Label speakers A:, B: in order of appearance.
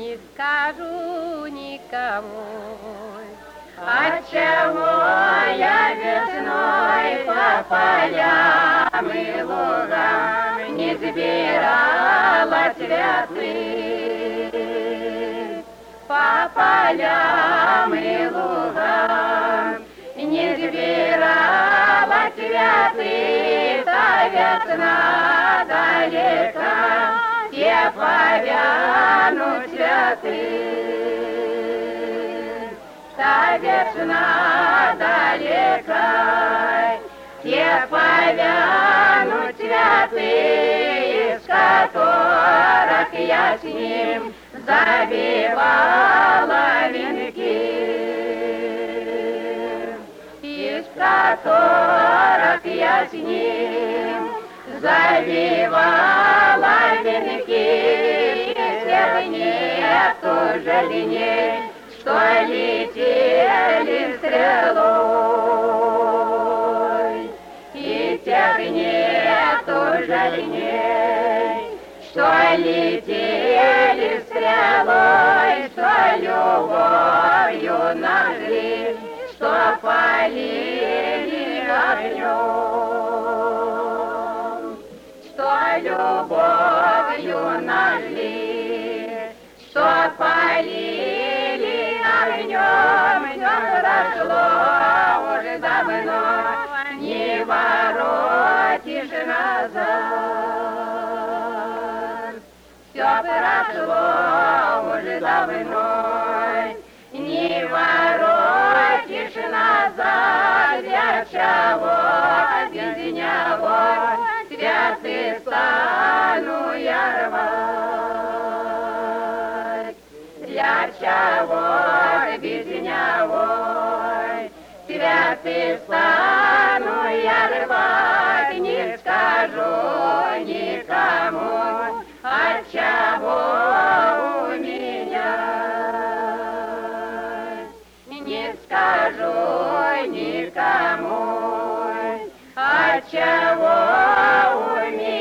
A: не скажу никому.
B: Отчего я весной по полям и лугам не сбирала цветы? По полям и лугам не сбирала цветы, та весна далека, те повянут цветы. Та весна далека, те повянут цветы, из которых я с ним завивала венки, из которых я с ним завивала венки. Всех нету же дней, что летели стрелой, и тех нету же дней, что летели стрелой, что любовью нашли, что полили огнем, что любовью нашли, что полили огнем. Все прошло уже давно, не воротишь назад. Все прошло уже давно, не воротишь назад. Для чего без него цветы стану я рвать? Для чего без него цветы стану я рвать? Не скажу никому, отчего у меня. Не скажу никому, отчего у меня.